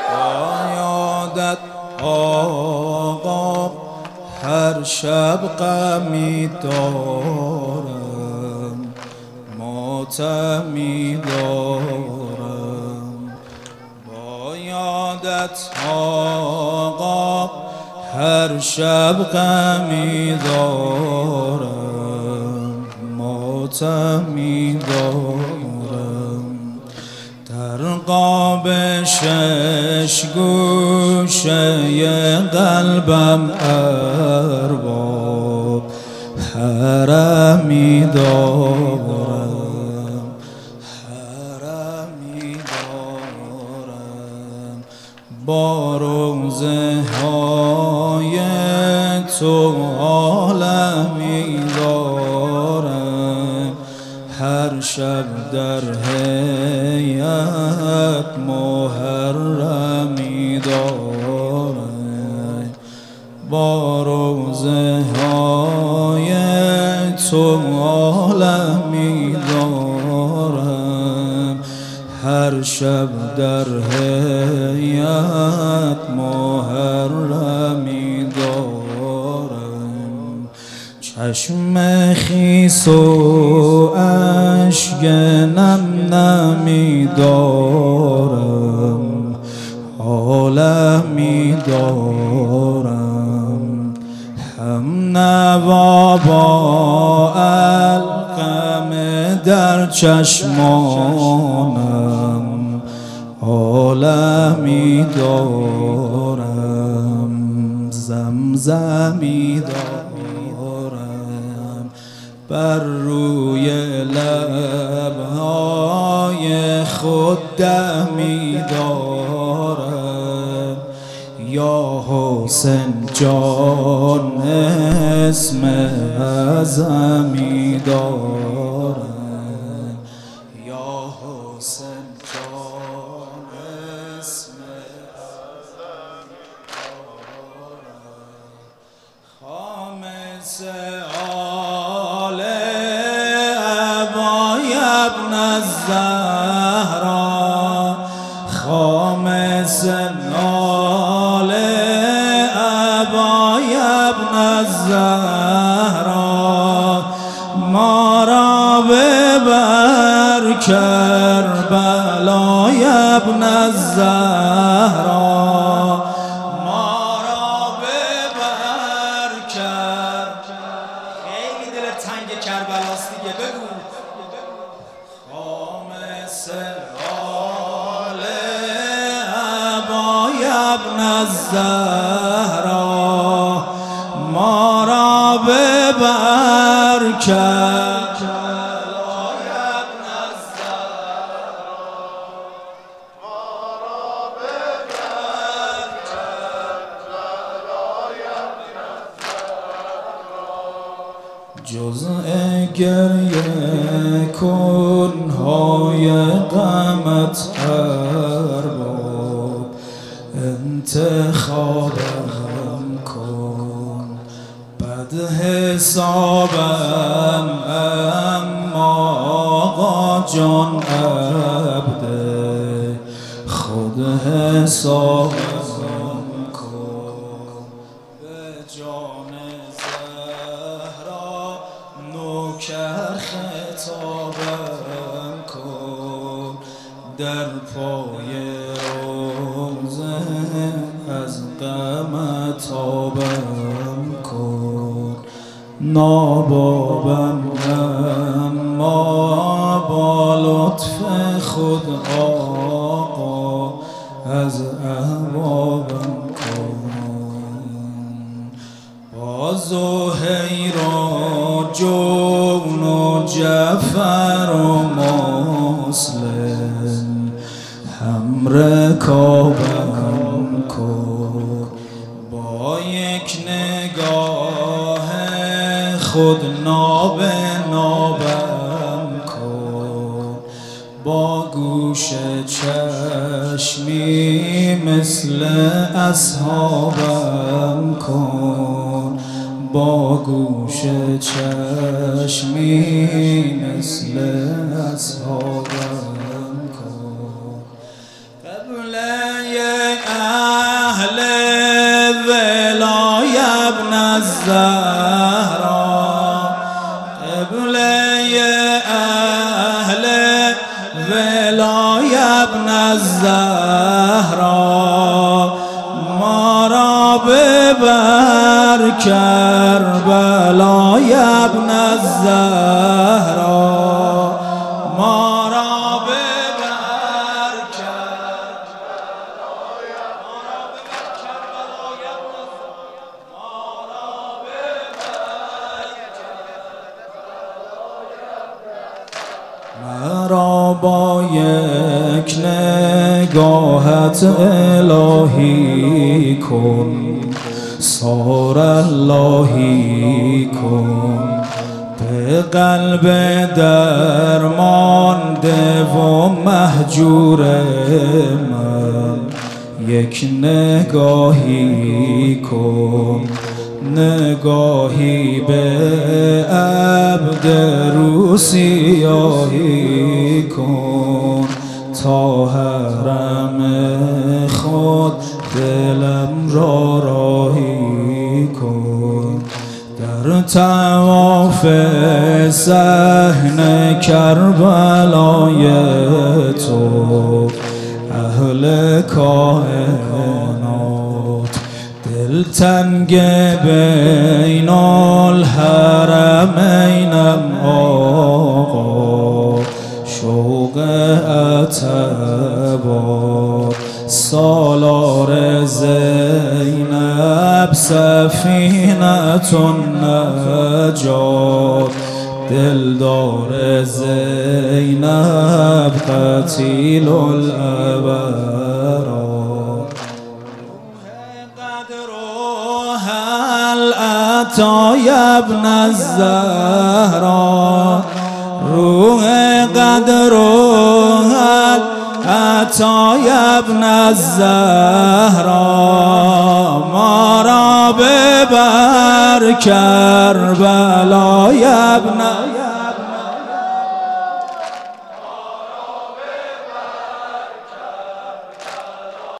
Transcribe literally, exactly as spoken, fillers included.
با یادت آقا هر شب غمی دارم، ماتمی دارم. با یادت آقا هر شب غمی دارم، ماتمی دارم. در قاب شش گوشه قلبم ارباب حرمی دارم، حرمی دارم. با روزه های تو عالمی دارم، هر شب در هیئت محرمی دارم. با روزه های تو عالمی دارم، هر شب در هیئت محرمی دارم. چشم خیس و اشک نم نمی دارم، عالمی دارم. هم نوا با القم در چشمانم، عالمی دارم. زمزمی دارم بر روی لبهای خود دمی دارم. یا حسین جان اسم اعظمی دارم، یا حسین جان اسم اعظمی دارم. خامس آل ابای ابن الزهرا، خامس آل ابای ابن الزهرا. ما را ببر کربلای ابن الزهرا، ما را ببر کربلای. خیلی دل تنگ کربلاست دیگه، بگو. خامس آل ابای ابن الزهرا، ما را ببر کربلای ابن الزهرا، ما را ببر کربلای ابن الزهرا. جزء گریه کنهای غمت ارباب، انتخابم کن. بد حسابم اما آقا جان عبده، خود حسابم کن. به جان زهرا نوکر خطابم کن. در پای روزه از غم تابم کن. نابابم اما با لطف خود آقا از احبابم کن. با زهیر و جون و جعفر و مسلم هم رکابم کن. با یک نگاه خود ناب نابم کن. با گوش چشمی مثل اصحابم کن. با گوش چشمی مثل اصحابم کن. قبله الزهرا ما را ببر کربلا یا ابن الزهرا ما را ببر کربلا یا مرا با یک نگاهت الهی کن سار اللهی کن به قلب درمانده و مهجور من یک نگاهی کن نگاهی به عبد رو سیاهی کن تا حرم خود دلم را راهی کن در طواف صحن کربلای تو اهل کائنات دلتنگ بین الحرمینم آقا شوق اتبا سالار زینب سفینة النجات دلدار زینب قتیل الابرار هل أتى يا ابن الزهراء روح قدر هل أتى يا ابن الزهراء ما را ببر کربلا یا ابن